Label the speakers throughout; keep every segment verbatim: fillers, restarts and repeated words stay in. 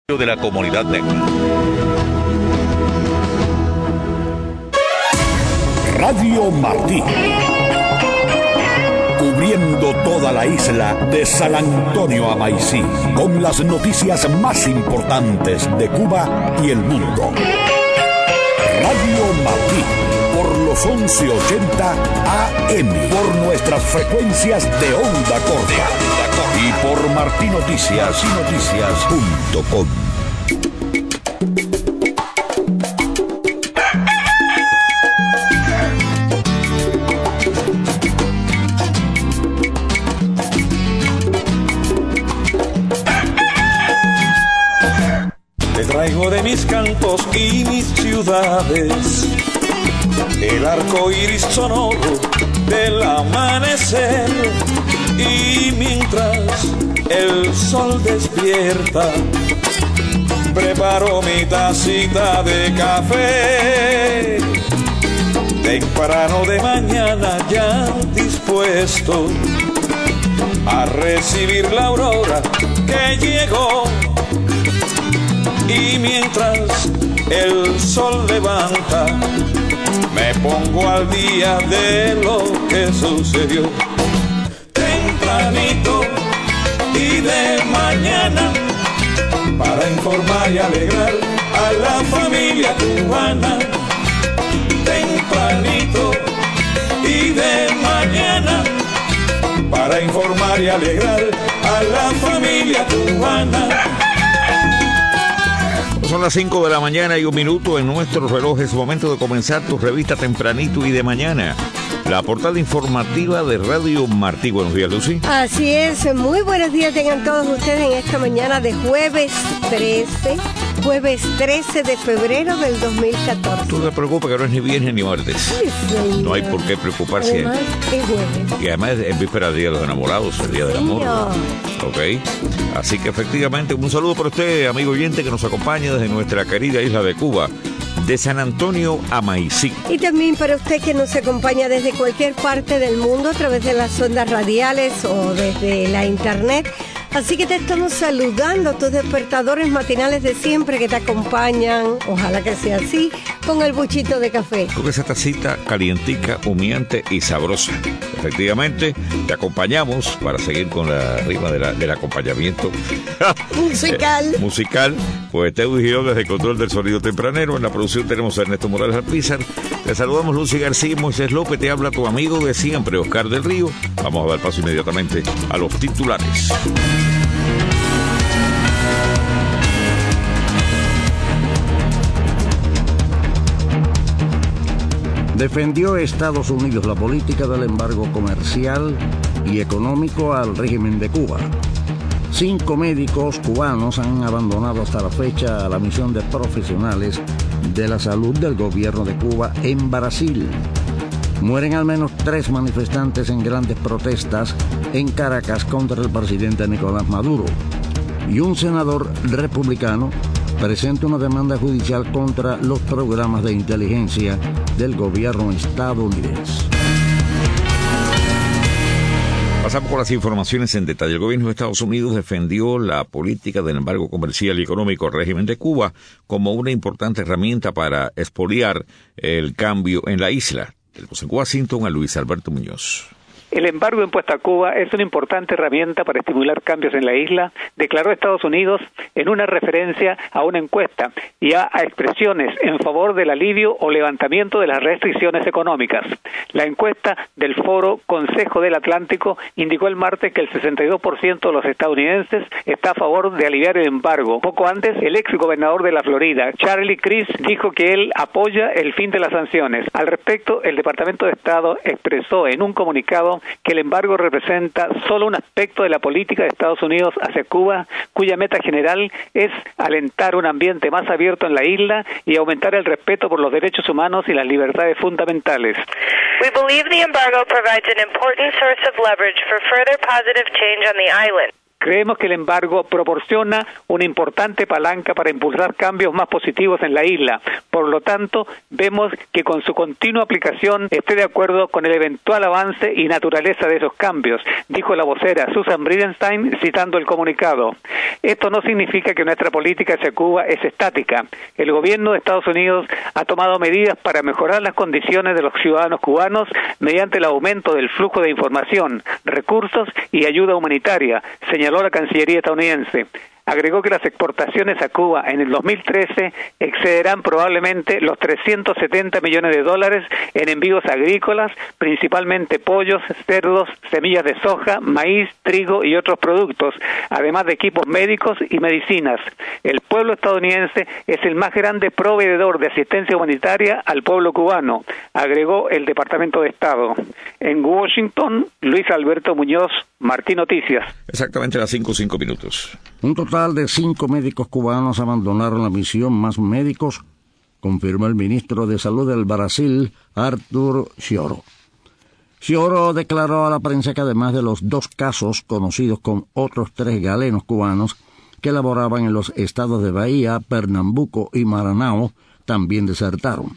Speaker 1: de la comunidad negra.
Speaker 2: Radio Martí, cubriendo toda la isla de San Antonio a Maicí, con las noticias más importantes de Cuba y el mundo. Radio Martí, por los once ochenta A M, por nuestras frecuencias de onda corta y por martí noticias y noticias punto com.
Speaker 3: Te traigo de mis campos y mis ciudades el arco iris sonoro del amanecer, y mientras el sol despierta preparo mi tacita de café. Temprano de mañana ya dispuesto a recibir la aurora que llegó, y mientras el sol levanta me pongo al día de lo que sucedió. Tempranito y de mañana, para informar y alegrar a la familia cubana. Tempranito y de mañana, para informar y alegrar a la familia cubana.
Speaker 1: Son las cinco de la mañana y un minuto en nuestro reloj. Es momento de comenzar tu revista Tempranito y de mañana, la portada informativa de Radio Martí. Buenos días, Lucy.
Speaker 4: Así es, muy buenos días tengan todos ustedes en esta mañana de jueves trece, jueves trece de febrero del dos mil catorce.
Speaker 1: Tú no te preocupes que no es ni viernes ni martes.
Speaker 4: Sí,
Speaker 1: no hay por qué preocuparse.
Speaker 4: Además, es jueves.
Speaker 1: Y además es víspera del Día de los Enamorados, el Día del Amor.
Speaker 4: Sí,
Speaker 1: ok, así que efectivamente un saludo para usted, amigo oyente, que nos acompaña desde nuestra querida isla de Cuba, de San Antonio a Maicí.
Speaker 4: Y también para usted que nos acompaña desde cualquier parte del mundo a través de las ondas radiales o desde la internet. Así que te estamos saludando, tus despertadores matinales de siempre que te acompañan, ojalá que sea así, con el buchito de café.
Speaker 1: Con esa tacita calientica, humeante y sabrosa. Efectivamente, te acompañamos para seguir con la rima de la, del acompañamiento
Speaker 4: musical.
Speaker 1: eh, musical. Pues Teo Girón desde el control del sonido tempranero. En la producción tenemos a Ernesto Morales Alpizar. Te saludamos Lucy García y Moisés López. Te habla tu amigo de siempre, Oscar del Río. Vamos a dar paso inmediatamente a los titulares.
Speaker 5: Defendió Estados Unidos la política del embargo comercial y económico al régimen de Cuba. Cinco médicos cubanos han abandonado hasta la fecha la misión de profesionales de la salud del gobierno de Cuba en Brasil. Mueren al menos tres manifestantes en grandes protestas en Caracas contra el presidente Nicolás Maduro. Y un senador republicano presenta una demanda judicial contra los programas de inteligencia del gobierno estadounidense.
Speaker 1: Pasamos con las informaciones en detalle. El gobierno de Estados Unidos defendió la política del embargo comercial y económico al régimen de Cuba como una importante herramienta para expoliar el cambio en la isla. Tenemos en Washington a Luis Alberto Muñoz.
Speaker 6: El embargo impuesto a Cuba es una importante herramienta para estimular cambios en la isla, declaró Estados Unidos en una referencia a una encuesta y a, a expresiones en favor del alivio o levantamiento de las restricciones económicas. La encuesta del Foro Consejo del Atlántico indicó el martes que el sesenta y dos por ciento de los estadounidenses está a favor de aliviar el embargo. Poco antes, el ex gobernador de la Florida, Charlie Crist, dijo que él apoya el fin de las sanciones. Al respecto, el Departamento de Estado expresó en un comunicado que el embargo representa solo un aspecto de la política de Estados Unidos hacia Cuba, cuya meta general es alentar un ambiente más abierto en la isla y aumentar el respeto por los derechos humanos y las libertades fundamentales.
Speaker 7: We believe the embargo provides an important source of leverage for further positive change on the island.
Speaker 6: Creemos que el embargo proporciona una importante palanca para impulsar cambios más positivos en la isla. Por lo tanto, vemos que con su continua aplicación esté de acuerdo con el eventual avance y naturaleza de esos cambios, dijo la vocera Susan Bridenstine citando el comunicado. Esto no significa que nuestra política hacia Cuba es estática. El gobierno de Estados Unidos ha tomado medidas para mejorar las condiciones de los ciudadanos cubanos mediante el aumento del flujo de información, recursos y ayuda humanitaria, señaló la Cancillería estadounidense. Agregó que las exportaciones a Cuba en el dos mil trece excederán probablemente los trescientos setenta millones de dólares en envíos agrícolas, principalmente pollos, cerdos, semillas de soja, maíz, trigo y otros productos, además de equipos médicos y medicinas. El pueblo estadounidense es el más grande proveedor de asistencia humanitaria al pueblo cubano, agregó el Departamento de Estado. En Washington, Luis Alberto Muñoz, Martí Noticias.
Speaker 1: Exactamente a las cinco, cinco minutos.
Speaker 5: Un total de cinco médicos cubanos abandonaron la misión Más Médicos, confirmó el ministro de Salud del Brasil, Arthur Scioro. Scioro declaró a la prensa que además de los dos casos conocidos con otros tres galenos cubanos que laboraban en los estados de Bahía, Pernambuco y Maranhão, también desertaron.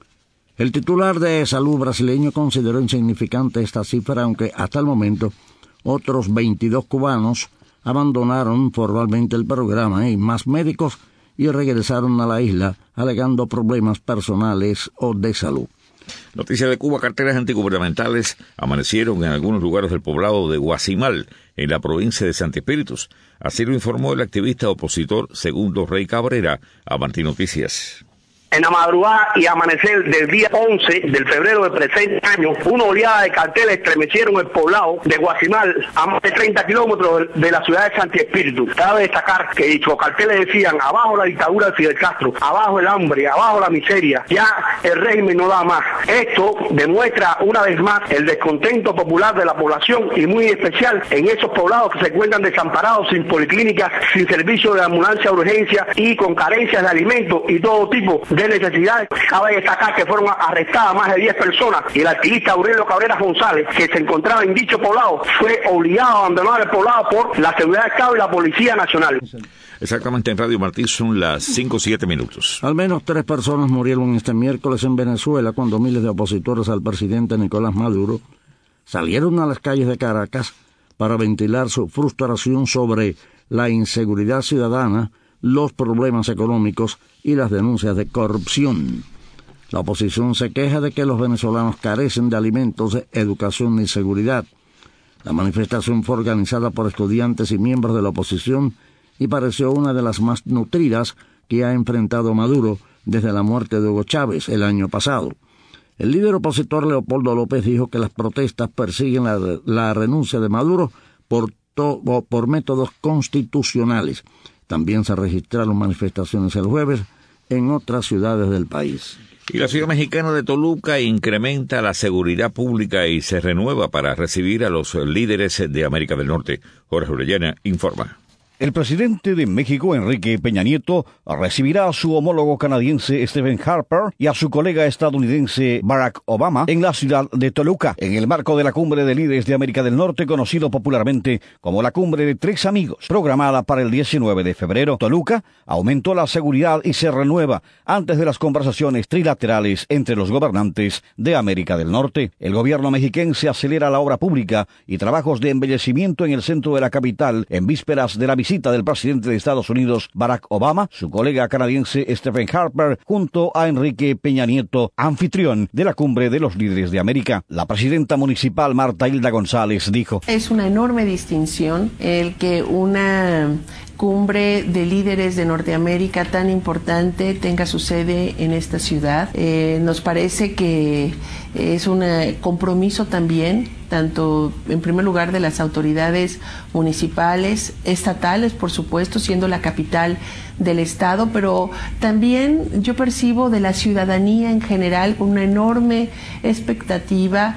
Speaker 5: El titular de Salud brasileño consideró insignificante esta cifra, aunque hasta el momento otros veintidós cubanos abandonaron formalmente el programa y Más Médicos y regresaron a la isla alegando problemas personales o de salud.
Speaker 1: Noticia de Cuba: carteras antigubernamentales amanecieron en algunos lugares del poblado de Guasimal, en la provincia de Santi Espíritus. Así lo informó el activista opositor Segundo Rey Cabrera a Martí Noticias.
Speaker 7: En la madrugada y amanecer del día once del febrero del presente año, una oleada de carteles estremecieron el poblado de Guasimal, a más de treinta kilómetros de la ciudad de Santi Espíritu. Cabe destacar que dichos carteles decían: abajo la dictadura de Fidel Castro, abajo el hambre, abajo la miseria, ya el régimen no da más. Esto demuestra una vez más el descontento popular de la población y muy especial en esos poblados que se encuentran desamparados, sin policlínicas, sin servicio de ambulancia de urgencia y con carencias de alimentos y todo tipo de de necesidades. Cabe destacar que fueron arrestadas más de diez personas y el activista Aurelio Cabrera González, que se encontraba en dicho poblado, fue obligado a abandonar el poblado por la Seguridad del Estado y la Policía Nacional.
Speaker 1: Exactamente, en Radio Martí son las cinco siete minutos.
Speaker 5: Al menos tres personas murieron este miércoles en Venezuela cuando miles de opositores al presidente Nicolás Maduro salieron a las calles de Caracas para ventilar su frustración sobre la inseguridad ciudadana, los problemas económicos y las denuncias de corrupción. La oposición se queja de que los venezolanos carecen de alimentos, educación y seguridad. La manifestación fue organizada por estudiantes y miembros de la oposición y pareció una de las más nutridas que ha enfrentado Maduro desde la muerte de Hugo Chávez el año pasado. El líder opositor Leopoldo López dijo que las protestas persiguen la, la renuncia de Maduro por, to, por métodos constitucionales. También se registraron manifestaciones el jueves en otras ciudades del país.
Speaker 1: Y la ciudad mexicana de Toluca incrementa la seguridad pública y se renueva para recibir a los líderes de América del Norte. Jorge Orellana informa.
Speaker 8: El presidente de México, Enrique Peña Nieto, recibirá a su homólogo canadiense Stephen Harper y a su colega estadounidense Barack Obama en la ciudad de Toluca, en el marco de la Cumbre de Líderes de América del Norte, conocido popularmente como la Cumbre de Tres Amigos, programada para el diecinueve de febrero. Toluca aumentó la seguridad y se renueva antes de las conversaciones trilaterales entre los gobernantes de América del Norte. El gobierno mexiquense acelera la obra pública y trabajos de embellecimiento en el centro de la capital en vísperas de la visita visita del presidente de Estados Unidos, Barack Obama, su colega canadiense Stephen Harper, junto a Enrique Peña Nieto, anfitrión de la Cumbre de los Líderes de América. La presidenta municipal, Marta Hilda González, dijo:
Speaker 9: es una enorme distinción el que una cumbre de líderes de Norteamérica tan importante tenga su sede en esta ciudad. Eh, nos parece que es un compromiso también, tanto en primer lugar de las autoridades municipales, estatales, por supuesto, siendo la capital del estado, pero también yo percibo de la ciudadanía en general con una enorme expectativa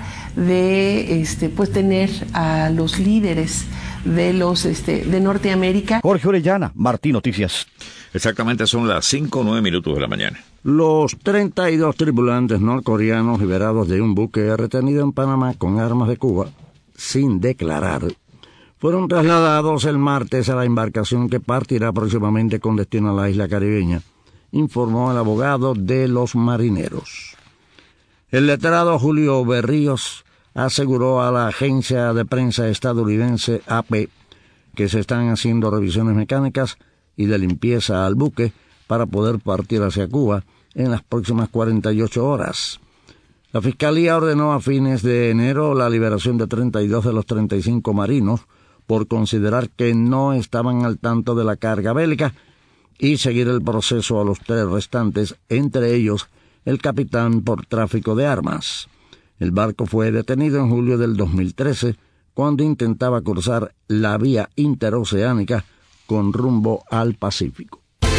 Speaker 9: de este pues tener a los líderes de los este de Norteamérica.
Speaker 8: Jorge Orellana, Martí Noticias.
Speaker 1: Exactamente, son las cinco nueve minutos de la mañana.
Speaker 5: Los treinta y dos tripulantes norcoreanos liberados de un buque retenido en Panamá con armas de Cuba, sin declarar, fueron trasladados el martes a la embarcación que partirá próximamente con destino a la isla caribeña, informó el abogado de los marineros. El letrado Julio Berríos aseguró a la agencia de prensa estadounidense A P que se están haciendo revisiones mecánicas y de limpieza al buque para poder partir hacia Cuba en las próximas cuarenta y ocho horas. La Fiscalía ordenó a fines de enero la liberación de treinta y dos de los treinta y cinco marinos por considerar que no estaban al tanto de la carga bélica y seguir el proceso a los tres restantes, entre ellos el capitán por tráfico de armas. El barco fue detenido en julio del dos mil trece cuando intentaba cruzar la vía interoceánica con rumbo al Pacífico.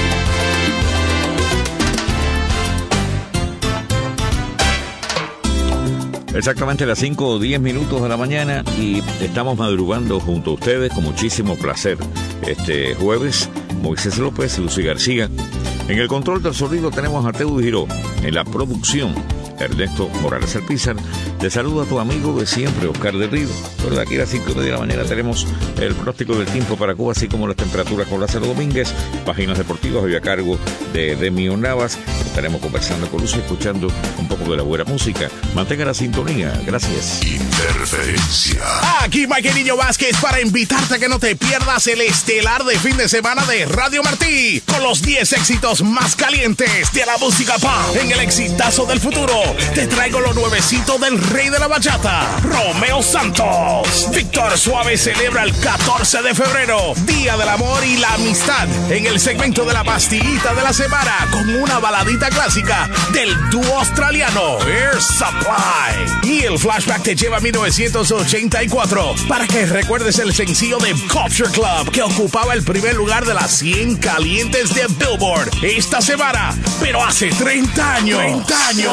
Speaker 1: Exactamente las cinco o diez minutos de la mañana y estamos madrugando junto a ustedes con muchísimo placer. Este jueves, Moisés López, Lucy García. En el control del sonido tenemos a Teu Giró. En la producción, Ernesto Morales Alpizar. Te saluda tu amigo de siempre, Oscar de Río. Pero de aquí a las cinco de la mañana tenemos el pronóstico del tiempo para Cuba, así como las temperaturas con Lázaro Domínguez. Páginas deportivas hoy a cargo de Demio Navas. Estaremos conversando con Lucy, escuchando un poco de la buena música. Mantenga la sintonía. Gracias.
Speaker 10: Interferencia. Aquí Mike Niño Vázquez para invitarte a que no te pierdas el estelar de fin de semana de Radio Martí con los diez éxitos más calientes de la música pop. En el exitazo del futuro te traigo lo nuevecito del rey de la bachata, Romeo Santos. Víctor Suave celebra el catorce de febrero, Día del Amor y la Amistad, en el segmento de la pastillita de la semana con una baladita clásica del dúo australiano Air Supply. Y el flashback te lleva a mil novecientos ochenta y cuatro para que recuerdes el sencillo de Culture Club que ocupaba el primer lugar de las cien calientes de Billboard esta semana, pero hace treinta años. treinta años.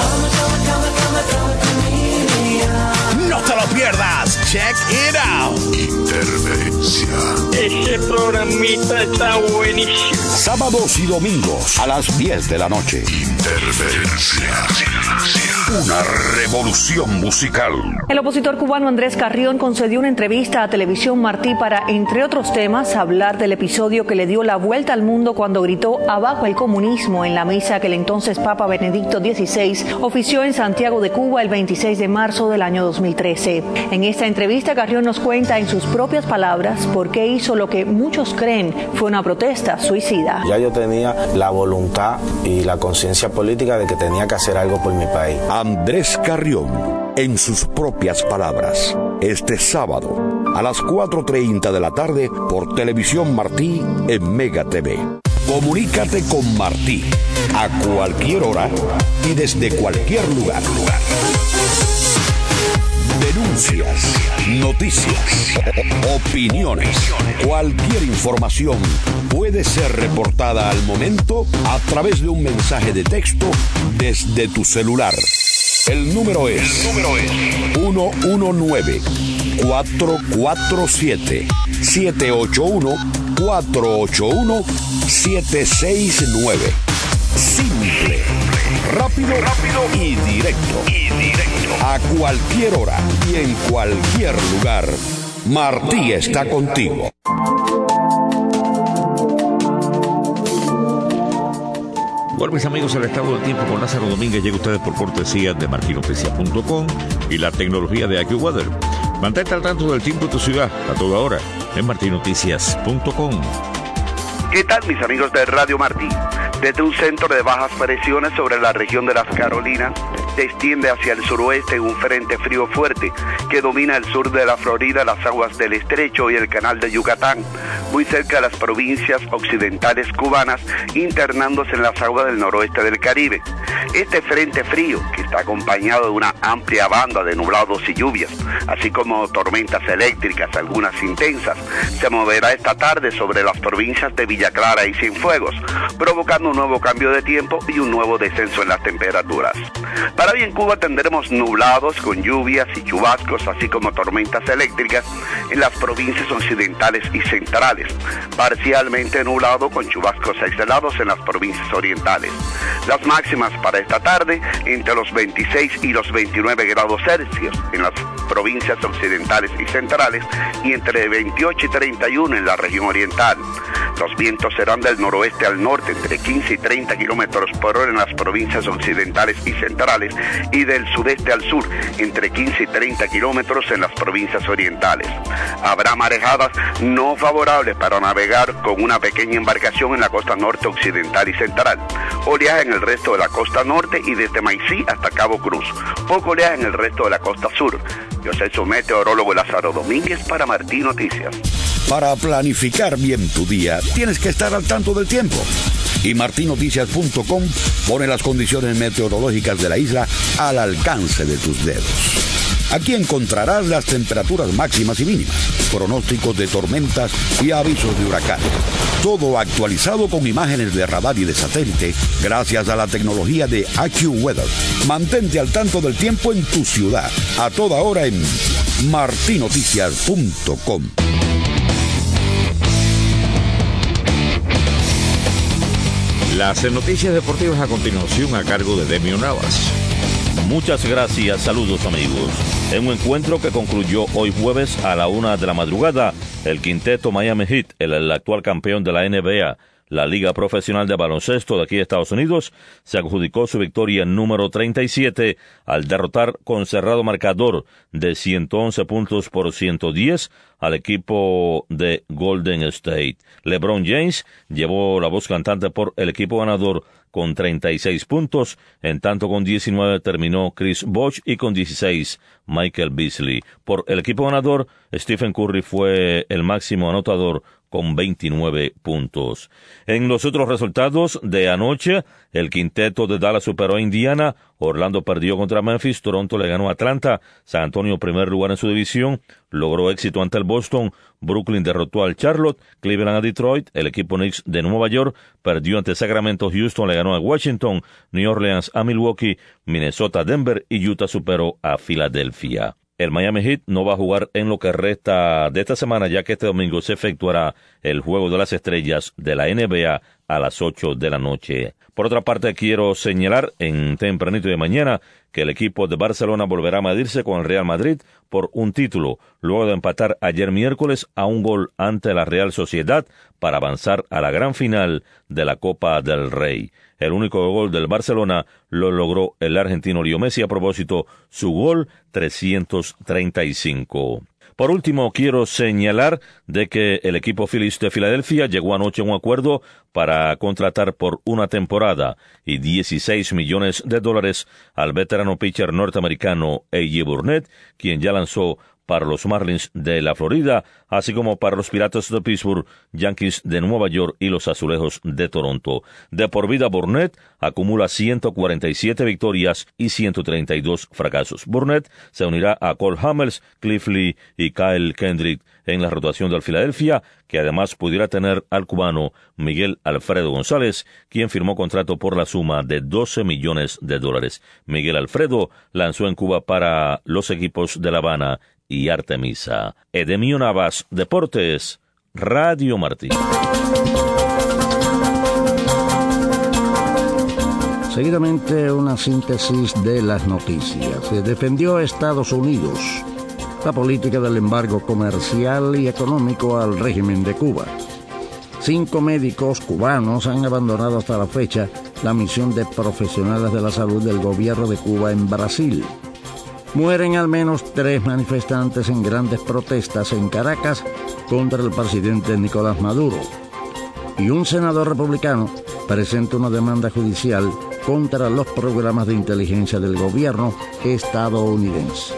Speaker 10: No te lo pierdas. Check it out. Interferencia.
Speaker 11: Ese programita está buenísimo.
Speaker 2: Sábados y domingos a las diez de la noche.
Speaker 10: Interferencia.
Speaker 2: Una revolución musical.
Speaker 12: El opositor cubano Andrés Carrión concedió una entrevista a Televisión Martí para, entre otros temas, hablar del episodio que le dio la vuelta al mundo cuando gritó "abajo el comunismo" en la misa que el entonces Papa Benedicto dieciséis ofició en Santiago de Cuba el veintiséis de marzo del año dos mil trece. En esta entrevista, Carrión nos cuenta en sus propias palabras por qué hizo lo que muchos creen fue una protesta suicida.
Speaker 13: Ya yo tenía la voluntad y la conciencia política de que tenía que hacer algo por mi país.
Speaker 2: Andrés Carrión, en sus propias palabras, este sábado a las cuatro treinta de la tarde por Televisión Martí en Mega T V. Comunícate con Martí a cualquier hora y desde cualquier lugar. Denuncias, noticias, opiniones, cualquier información puede ser reportada al momento a través de un mensaje de texto desde tu celular. El número es uno uno nueve, cuatro cuatro siete, siete ocho uno, cuatro ocho uno, siete seis nueve. Simple, rápido, rápido y directo. Y directo. A cualquier hora y en cualquier lugar. Martí está contigo.
Speaker 1: Bueno, mis amigos, el estado del tiempo con Lázaro Domínguez llega a ustedes por cortesía de martin noticias punto com y la tecnología de AccuWeather. Mantente al tanto del tiempo de tu ciudad a toda hora en martin noticias punto com.
Speaker 7: ¿Qué tal, mis amigos de Radio Martí? Desde un centro de bajas presiones sobre la región de las Carolinas, se extiende hacia el suroeste un frente frío fuerte que domina el sur de la Florida, las aguas del Estrecho y el canal de Yucatán, muy cerca de las provincias occidentales cubanas, internándose en las aguas del noroeste del Caribe. Este frente frío, que está acompañado de una amplia banda de nublados y lluvias, así como tormentas eléctricas, algunas intensas, se moverá esta tarde sobre las provincias de Villa Clara y Cienfuegos, provocando un nuevo cambio de tiempo y un nuevo descenso en las temperaturas.
Speaker 14: Para hoy en Cuba tendremos nublados con lluvias y chubascos, así como tormentas eléctricas en las provincias occidentales y centrales. Parcialmente nublado con chubascos aislados en las provincias orientales. Las máximas para esta tarde entre los veintiséis y los veintinueve grados Celsius en las provincias occidentales y centrales y entre veintiocho y treinta y uno en la región oriental. Los vientos serán del noroeste al norte entre quince y treinta kilómetros por hora en las provincias occidentales y centrales y del sudeste al sur entre quince y treinta kilómetros en las provincias orientales. Habrá marejadas no favorables para navegar con una pequeña embarcación en la costa norte occidental y central. Oleaje en el resto de la costa norte y desde Maicí hasta Cabo Cruz. Poco oleaje en el resto de la costa sur. Yo soy su meteorólogo Lázaro Domínguez para Martí Noticias.
Speaker 2: Para planificar bien tu día, tienes que estar al tanto del tiempo. Y martí noticias punto com pone las condiciones meteorológicas de la isla al alcance de tus dedos. Aquí encontrarás las temperaturas máximas y mínimas, pronósticos de tormentas y avisos de huracán. Todo actualizado con imágenes de radar y de satélite gracias a la tecnología de AccuWeather. Mantente al tanto del tiempo en tu ciudad, a toda hora en martí noticias punto com.
Speaker 1: Las noticias deportivas a continuación a cargo de Demio Navas.
Speaker 15: Muchas gracias, saludos amigos. En un encuentro que concluyó hoy jueves a la una de la madrugada, el quinteto Miami Heat, el, el actual campeón de la N B A, la Liga Profesional de Baloncesto de aquí de Estados Unidos, se adjudicó su victoria número treinta y siete al derrotar con cerrado marcador de ciento once puntos por ciento diez al equipo de Golden State. LeBron James llevó la voz cantante por el equipo ganador con treinta y seis puntos, en tanto con diecinueve terminó Chris Bosh y con dieciséis Michael Beasley. Por el equipo ganador, Stephen Curry fue el máximo anotador con veintinueve puntos. En los otros resultados de anoche, el quinteto de Dallas superó a Indiana, Orlando perdió contra Memphis, Toronto le ganó a Atlanta, San Antonio primer lugar en su división, logró éxito ante el Boston, Brooklyn derrotó al Charlotte, Cleveland a Detroit, el equipo Knicks de Nueva York perdió ante Sacramento, Houston le ganó a Washington, New Orleans a Milwaukee, Minnesota a Denver y Utah superó a Filadelfia. El Miami Heat no va a jugar en lo que resta de esta semana, ya que este domingo se efectuará el Juego de las Estrellas de la N B A a las ocho de la noche. Por otra parte, quiero señalar en tempranito de mañana que el equipo de Barcelona volverá a medirse con el Real Madrid por un título, luego de empatar ayer miércoles a un gol ante la Real Sociedad para avanzar a la gran final de la Copa del Rey. El único gol del Barcelona lo logró el argentino Leo Messi, a propósito, su gol trescientos treinta y cinco. Por último, quiero señalar de que el equipo Phillies de Filadelfia llegó anoche a un acuerdo para contratar por una temporada y dieciséis millones de dólares al veterano pitcher norteamericano A J Burnett, quien ya lanzó para los Marlins de la Florida, así como para los Piratas de Pittsburgh, Yankees de Nueva York y los Azulejos de Toronto. De por vida, Burnett acumula ciento cuarenta y siete victorias y ciento treinta y dos fracasos. Burnett se unirá a Cole Hamels, Cliff Lee y Kyle Kendrick en la rotación del Filadelfia, que además pudiera tener al cubano Miguel Alfredo González, quien firmó contrato por la suma de doce millones de dólares. Miguel Alfredo lanzó en Cuba para los equipos de La Habana y Artemisa. Edemio Navas, Deportes, Radio Martí.
Speaker 5: Seguidamente, una síntesis de las noticias. Se defendió Estados Unidos la política del embargo comercial y económico al régimen de Cuba. Cinco médicos cubanos han abandonado hasta la fecha la misión de profesionales de la salud del gobierno de Cuba en Brasil. Mueren al menos tres manifestantes en grandes protestas en Caracas contra el presidente Nicolás Maduro. Y un senador republicano presenta una demanda judicial contra los programas de inteligencia del gobierno estadounidense.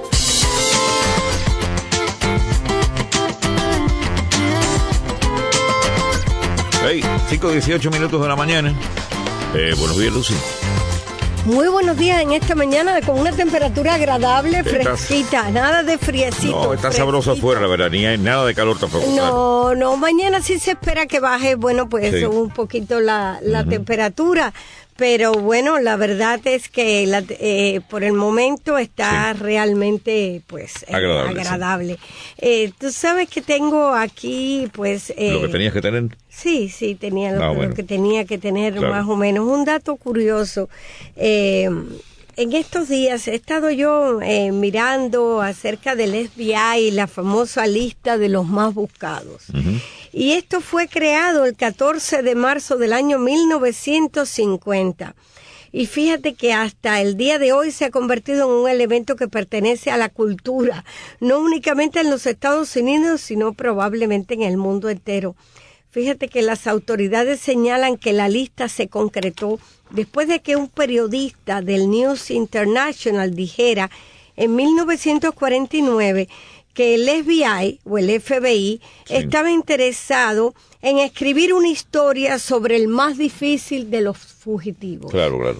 Speaker 1: Hey, cinco dieciocho minutos de la mañana. Eh, buenos días, Lucy.
Speaker 4: Muy buenos días en esta mañana con una temperatura agradable, fresquita, estás... nada de friecito.
Speaker 1: No, está
Speaker 4: fresquito.
Speaker 1: Sabroso afuera, la verdad, ni hay nada de calor tampoco.
Speaker 4: No, no, mañana sí se espera que baje, bueno, pues
Speaker 1: sí.
Speaker 4: un poquito la, la uh-huh. temperatura. Pero bueno, la verdad es que la, eh, por el momento está sí. realmente pues eh, agradable. agradable. Sí. Eh, Tú sabes que tengo aquí pues... Eh,
Speaker 1: ¿Lo que tenías que tener?
Speaker 4: Sí, sí, tenía lo,
Speaker 1: ah, bueno.
Speaker 4: lo que tenía que tener
Speaker 1: claro.
Speaker 4: más o menos. Un dato curioso. Eh, en estos días he estado yo eh, mirando acerca del F B I y la famosa lista de los más buscados. Uh-huh. Y esto fue creado el catorce de marzo del año mil novecientos cincuenta. Y fíjate que hasta el día de hoy se ha convertido en un elemento que pertenece a la cultura, no únicamente en los Estados Unidos, sino probablemente en el mundo entero. Fíjate que las autoridades señalan que la lista se concretó después de que un periodista del News International dijera en mil novecientos cuarenta y nueve que el F B I o el F B I sí. estaba interesado en escribir una historia sobre el más difícil de los fugitivos.
Speaker 1: Claro, claro.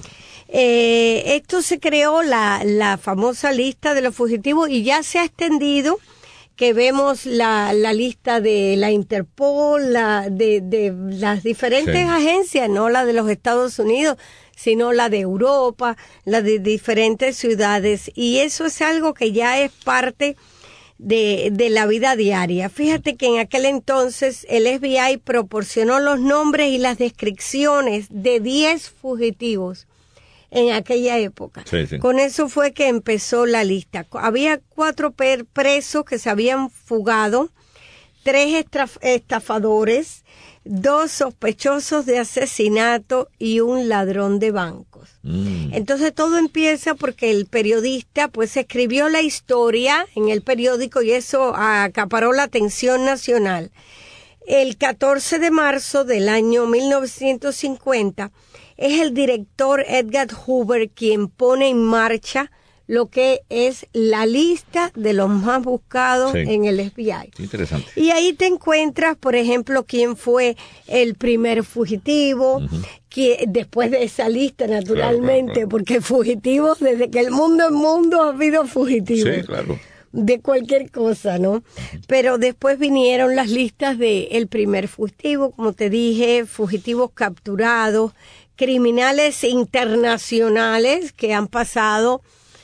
Speaker 4: Eh, esto se creó la, la famosa lista de los fugitivos y ya se ha extendido, que vemos la, la lista de la Interpol, la de, de las diferentes sí. agencias, no la de los Estados Unidos, sino la de Europa, la de diferentes ciudades. Y eso es algo que ya es parte de, de la vida diaria. Fíjate que en aquel entonces el F B I proporcionó los nombres y las descripciones de diez fugitivos en aquella época. Sí, sí. Con eso fue que empezó la lista. Había cuatro presos que se habían fugado, tres estafadores, dos sospechosos de asesinato y un ladrón de bancos. Mm. Entonces todo empieza porque el periodista pues escribió la historia en el periódico y eso acaparó la atención nacional. El catorce de marzo del año mil novecientos cincuenta es el director Edgar Hoover quien pone en marcha lo que es la lista de los más buscados sí. en el F B I.
Speaker 1: Interesante.
Speaker 4: Y ahí te encuentras, por ejemplo, quién fue el primer fugitivo, uh-huh. que, después de esa lista, naturalmente, claro, claro, claro. porque fugitivos, desde que el mundo es mundo, ha habido fugitivos.
Speaker 1: Sí, claro.
Speaker 4: De cualquier cosa, ¿no? Pero después vinieron las listas de el primer fugitivo, como te dije, fugitivos capturados, criminales internacionales que han pasado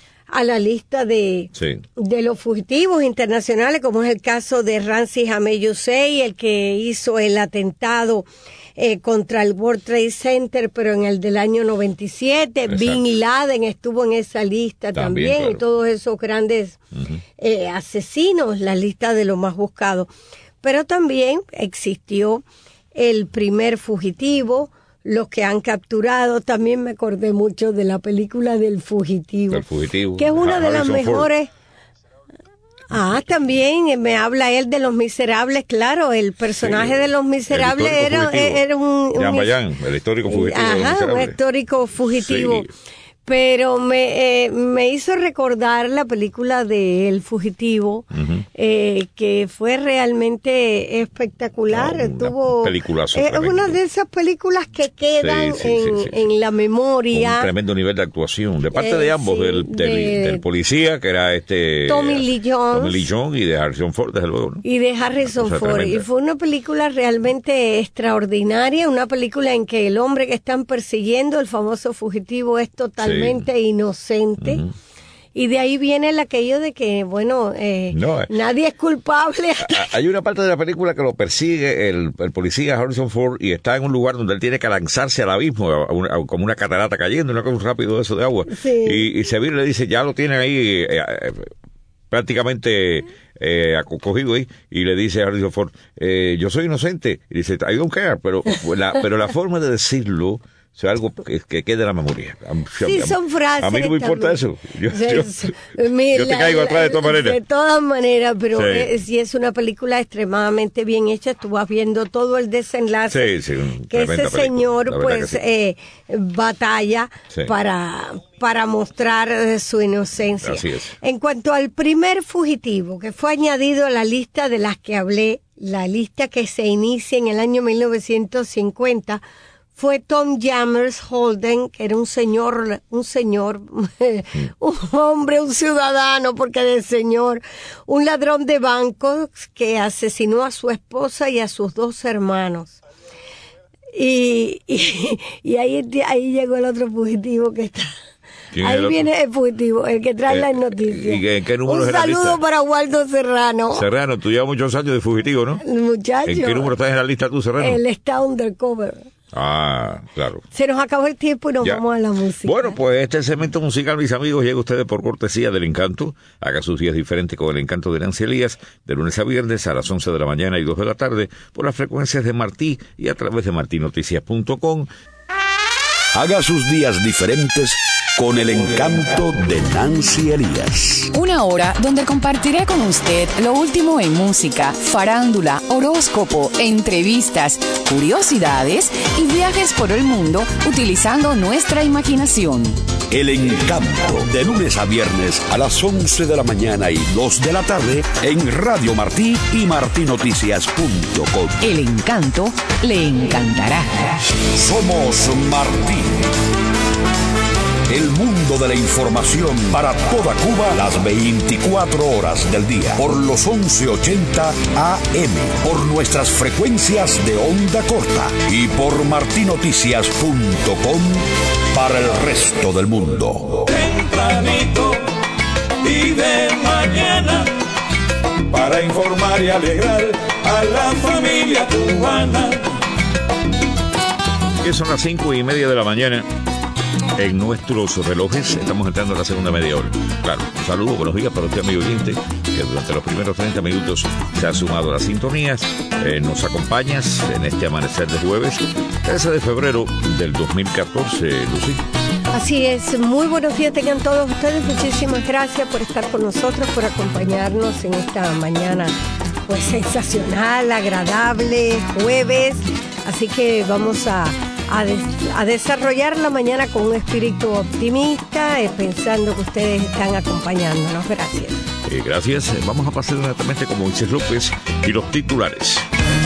Speaker 4: a la lista de, sí. de los fugitivos internacionales, como es el caso de Ramzi Hamid Yousei, el que hizo el atentado eh, contra el World Trade Center, pero en el del año noventa y siete. Exacto. Bin Laden estuvo en esa lista también, también claro. y todos esos grandes uh-huh. eh, asesinos, la lista de los más buscados. Pero también existió el primer fugitivo, los que han capturado. También me acordé mucho de la película del fugitivo,
Speaker 1: el fugitivo
Speaker 4: que es una ah, de las mejores. Ah, también me habla él de Los Miserables, claro, el personaje sí, de Los Miserables era, era un,
Speaker 1: Jean Valjean, el histórico fugitivo.
Speaker 4: Ajá, un histórico fugitivo. Sí. Pero me, eh, me hizo recordar la película de El Fugitivo, uh-huh. eh, que fue realmente espectacular. No, Tuvo
Speaker 1: peliculazo.
Speaker 4: Es eh, una de esas películas que quedan sí, sí, en, sí, sí. en la memoria.
Speaker 1: Un tremendo nivel de actuación, de parte eh, de ambos, sí, del, del, de, del policía, que era este
Speaker 4: Tommy Lee Jones,
Speaker 1: Tommy Lee Jones y de Harrison Ford, desde luego, ¿no?
Speaker 4: Y de Harrison Ford. Tremenda. Y fue una película realmente extraordinaria, una película en que el hombre que están persiguiendo, el famoso fugitivo, es totalmente sí. inocente. Uh-huh. Y de ahí viene el aquello de que, bueno, eh, no, eh, nadie es culpable.
Speaker 1: Hay una parte de la película que lo persigue el, el policía Harrison Ford y está en un lugar donde él tiene que lanzarse al abismo, a una, a, como una catarata cayendo, una cosa rápido de eso de agua. Sí. Y, y Seville le dice, ya lo tienen ahí eh, eh, prácticamente eh, acogido ahí, y le dice a Harrison Ford, eh, yo soy inocente. Y dice, I don't care, pero la, pero la forma de decirlo, o sea, algo que, que quede en la memoria.
Speaker 4: Sí, son frases.
Speaker 1: A mí no me importa eso. Yo, yo,
Speaker 4: Mira,
Speaker 1: yo te caigo atrás de todas maneras.
Speaker 4: De todas maneras, pero sí. eh, si es una película extremadamente bien hecha, tú vas viendo todo el desenlace. Sí, sí, que ese película, señor, pues, sí. eh, batalla sí. para, para mostrar su inocencia.
Speaker 1: Así es.
Speaker 4: En cuanto al primer fugitivo, que fue añadido a la lista de las que hablé, la lista que se inicia en el año mil novecientos cincuenta, fue Tom Jammers Holden, que era un señor, un señor, un hombre, un ciudadano, porque de señor, un ladrón de bancos que asesinó a su esposa y a sus dos hermanos. Y, y, y ahí, ahí llegó el otro fugitivo que está. Ahí el viene el fugitivo, el que trae eh, las noticias.
Speaker 1: ¿Y qué, qué número
Speaker 4: Un
Speaker 1: es
Speaker 4: saludo
Speaker 1: la lista?
Speaker 4: para Waldo Serrano.
Speaker 1: Serrano, tú llevas muchos años de fugitivo, ¿no?
Speaker 4: Muchacho.
Speaker 1: ¿En qué número estás en la lista tú, Serrano?
Speaker 4: Él está undercover.
Speaker 1: Ah, claro.
Speaker 4: Se nos acabó el tiempo y nos
Speaker 1: ya.
Speaker 4: vamos a la música.
Speaker 1: Bueno, pues este segmento musical, mis amigos, llega a ustedes por cortesía del Encanto. Haga sus días diferentes con el Encanto de Nancy Elías, de lunes a viernes a las once de la mañana y dos de la tarde, por las frecuencias de Martí y a través de martí noticias punto com.
Speaker 2: Haga sus días diferentes con el Encanto de Nancy Elías.
Speaker 16: Una hora donde compartiré con usted lo último en música, farándula, horóscopo, entrevistas, curiosidades y viajes por el mundo utilizando nuestra imaginación.
Speaker 2: El Encanto, de lunes a viernes a las once de la mañana y dos de la tarde en Radio Martí y martí noticias punto com.
Speaker 16: El Encanto le encantará.
Speaker 2: Somos Martí. El mundo de la información para toda Cuba las veinticuatro horas del día por los once ochenta A M, por nuestras frecuencias de onda corta y por martí noticias punto com para el resto del mundo.
Speaker 3: Tempranito y de mañana para informar y alegrar a la familia cubana.
Speaker 1: Que son las cinco y media de la mañana. En nuestros relojes estamos entrando en la segunda media hora. Claro, un saludo, buenos días para usted, amigo oyente, que durante los primeros treinta minutos se ha sumado a las sintonías. Eh, nos acompañas en este amanecer de jueves, trece de febrero del dos mil catorce, Lucy.
Speaker 4: Así es, muy buenos días tengan todos ustedes. Muchísimas gracias por estar con nosotros, por acompañarnos en esta mañana pues sensacional, agradable, jueves. Así que vamos a... A, des, a desarrollar la mañana con un espíritu optimista, eh, pensando que ustedes están acompañándonos. Gracias.
Speaker 1: Eh, gracias. Vamos a pasar inmediatamente con Moisés López y los titulares.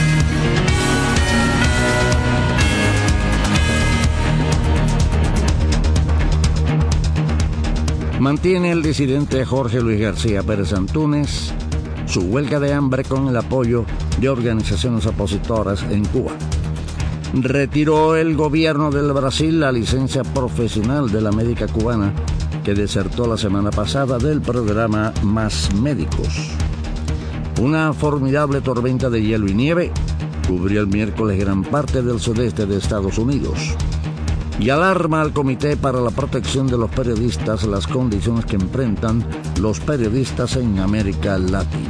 Speaker 5: Mantiene el disidente Jorge Luis García Pérez Antúnez su huelga de hambre con el apoyo de organizaciones opositoras en Cuba. Retiró el gobierno del Brasil la licencia profesional de la médica cubana que desertó la semana pasada del programa Más Médicos. Una formidable tormenta de hielo y nieve cubrió el miércoles gran parte del sudeste de Estados Unidos y alarma al Comité para la Protección de los Periodistas las condiciones que enfrentan los periodistas en América Latina.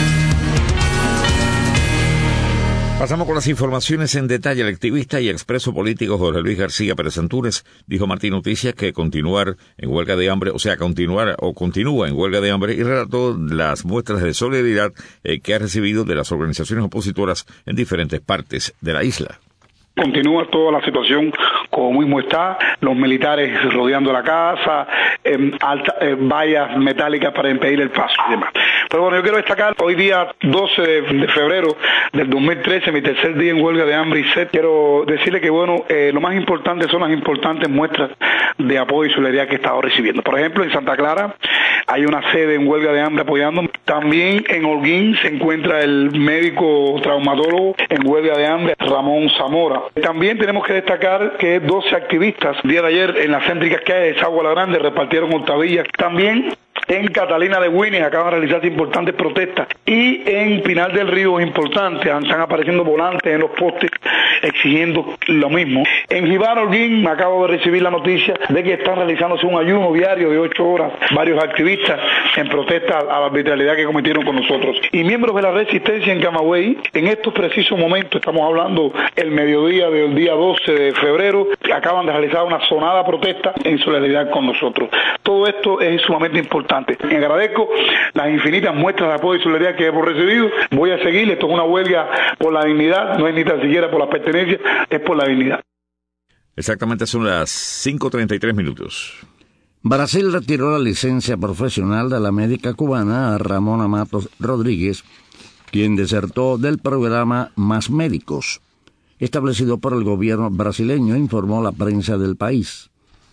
Speaker 1: Pasamos con las informaciones en detalle. El activista y expreso político Jorge Luis García Pérez Antúnez dijo a Martí Noticias que continuar en huelga de hambre, o sea, continuar o continúa en huelga de hambre, y relató las muestras de solidaridad eh, que ha recibido de las organizaciones opositoras en diferentes partes de la isla.
Speaker 17: Continúa toda la situación como mismo está, los militares rodeando la casa, eh, alta, eh, vallas metálicas para impedir el paso y demás. Pero bueno, yo quiero destacar hoy día doce de febrero del dos mil trece, mi tercer día en huelga de hambre y sed. Quiero decirle que bueno, eh, lo más importante son las importantes muestras de apoyo y solidaridad que he estado recibiendo. Por ejemplo, en Santa Clara hay una sede en huelga de hambre apoyando. También en Holguín se encuentra el médico traumatólogo en huelga de hambre, Ramón Zamora. También tenemos que destacar que doce activistas, el día de ayer en las céntricas que hay de Sagua la Grande, repartieron octavillas. También en Catalina de Güines acaban de realizarse importantes protestas, y en Pinar del Río es importante, están apareciendo volantes en los postes exigiendo lo mismo. En Jibaro Holguín acabo de recibir la noticia de que están realizándose un ayuno diario de ocho horas varios activistas en protesta a la arbitrariedad que cometieron con nosotros. Y miembros de la resistencia en Camagüey, en estos precisos momentos, estamos hablando el mediodía del día doce de febrero, acaban de realizar una sonada protesta en solidaridad con nosotros. Todo esto es sumamente importante. Y agradezco las infinitas muestras de apoyo y solidaridad que hemos recibido. Voy a seguir, esto es una huelga por la dignidad, no es ni tan siquiera por la pertenencia, es por la dignidad.
Speaker 1: Exactamente, son las cinco treinta y tres minutos.
Speaker 5: Brasil retiró la licencia profesional de la médica cubana Ramona Matos Rodríguez, quien desertó del programa Más Médicos, establecido por el gobierno brasileño, informó la prensa del país.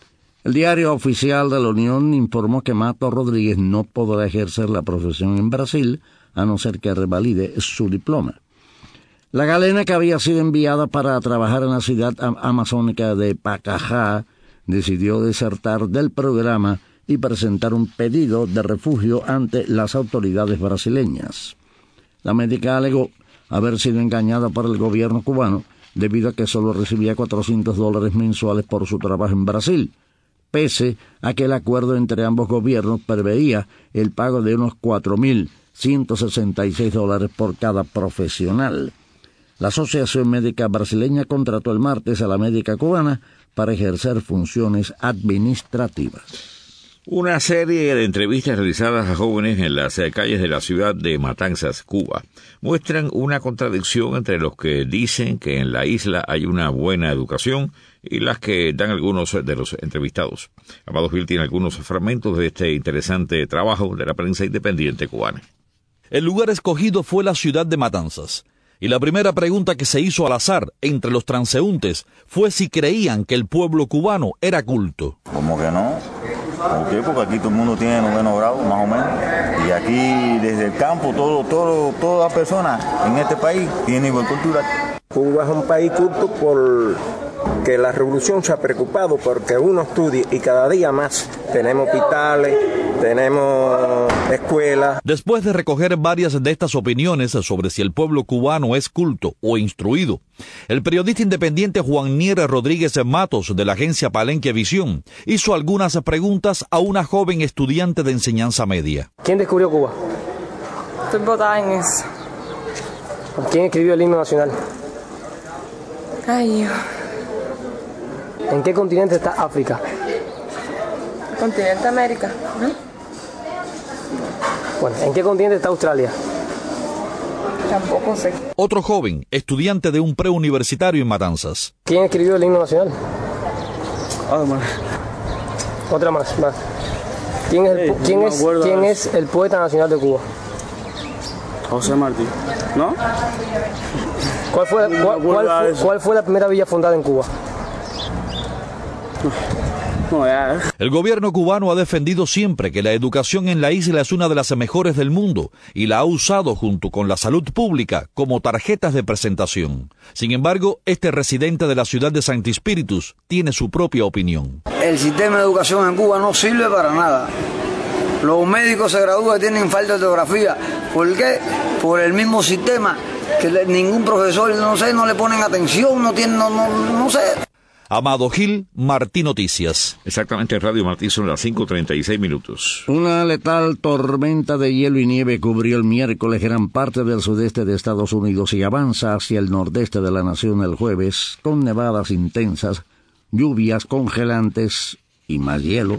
Speaker 5: El diario oficial de la Unión informó que Matos Rodríguez no podrá ejercer la profesión en Brasil a no ser que revalide su diploma. La galena, que había sido enviada para trabajar en la ciudad amazónica de Pacajá, decidió desertar del programa y presentar un pedido de refugio ante las autoridades brasileñas. La médica alegó haber sido engañada por el gobierno cubano debido a que solo recibía cuatrocientos dólares mensuales por su trabajo en Brasil, pese a que el acuerdo entre ambos gobiernos preveía el pago de unos cuatro mil ciento sesenta y seis dólares por cada profesional. La Asociación Médica Brasileña contrató el martes a la médica cubana para ejercer funciones administrativas.
Speaker 1: Una serie de entrevistas realizadas a jóvenes en las calles de la ciudad de Matanzas, Cuba, muestran una contradicción entre los que dicen que en la isla hay una buena educación y las que dan algunos de los entrevistados. Amado Gil tiene algunos fragmentos de este interesante trabajo de la prensa independiente cubana.
Speaker 18: El lugar escogido fue la ciudad de Matanzas, y la primera pregunta que se hizo al azar entre los transeúntes fue si creían que el pueblo cubano era culto.
Speaker 19: ¿Cómo que no? ¿Por qué? Porque aquí todo el mundo tiene noveno grado, más o menos. Y aquí, desde el campo, todo, todo, todas las personas en este país tienen igual cultura.
Speaker 20: Cuba es un país culto porque la revolución se ha preocupado porque uno estudie y cada día más. Tenemos hospitales, tenemos escuelas.
Speaker 18: Después de recoger varias de estas opiniones sobre si el pueblo cubano es culto o instruido, el periodista independiente Juan Nier Rodríguez Matos, de la agencia Palenque Visión, hizo algunas preguntas a una joven estudiante de enseñanza media.
Speaker 21: ¿Quién descubrió Cuba?
Speaker 22: Estoy botada en eso.
Speaker 21: ¿Quién escribió el himno nacional?
Speaker 22: Ay,
Speaker 21: ¿en qué continente está África?
Speaker 22: Continente América, ¿no?
Speaker 21: Bueno, ¿en qué continente está Australia?
Speaker 22: Tampoco sé.
Speaker 18: Otro joven, estudiante de un preuniversitario en Matanzas.
Speaker 21: ¿Quién escribió el himno nacional?
Speaker 22: Oh, man.
Speaker 21: Otra más, más. ¿Quién es el, hey, ¿quién no es, ¿quién es el poeta nacional de Cuba?
Speaker 22: José Martí, ¿no?
Speaker 21: ¿Cuál fue,
Speaker 22: no
Speaker 21: cuál, cuál, fue, ¿Cuál fue la primera villa fundada en Cuba?
Speaker 22: No, ya.
Speaker 18: El gobierno cubano ha defendido siempre que la educación en la isla es una de las mejores del mundo y la ha usado junto con la salud pública como tarjetas de presentación. Sin embargo, este residente de la ciudad de Santi Spíritus tiene su propia opinión.
Speaker 23: El sistema de educación en Cuba no sirve para nada. Los médicos se gradúan y tienen falta de ortografía. ¿Por qué? Por el mismo sistema, que ningún profesor, no sé, no le ponen atención, no tienen, no, no, no sé.
Speaker 18: Amado Gil, Martí Noticias.
Speaker 1: Exactamente, Radio Martí son las cinco treinta y seis minutos.
Speaker 5: Una letal tormenta de hielo y nieve cubrió el miércoles gran parte del sudeste de Estados Unidos y avanza hacia el nordeste de la nación el jueves, con nevadas intensas, lluvias congelantes y más hielo.